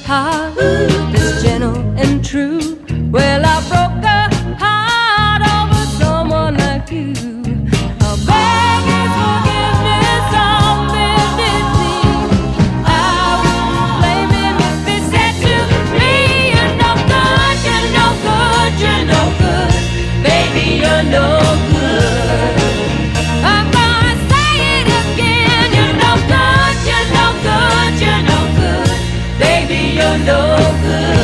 heart is gentle and true. Well, I broke her heart over someone like you. I'll beg his forgiveness on bended knee. I won't blame him if he said to me, "You're no good, you're no good, you're no good, baby, you're no good." I'm gonna say it again, you're no good, you're no good, you're no good, baby, you're no good.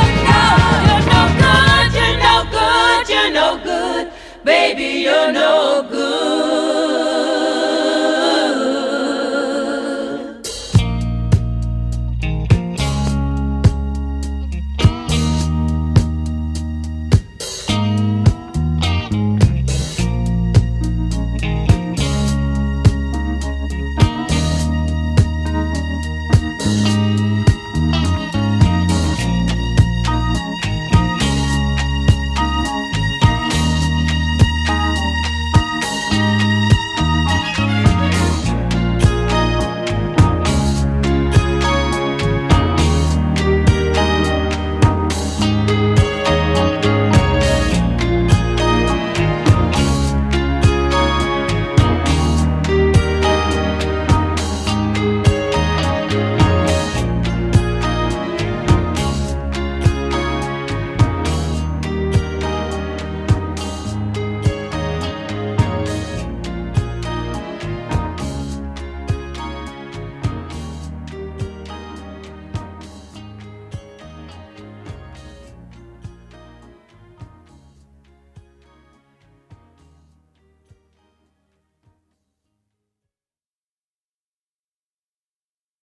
Baby, you're no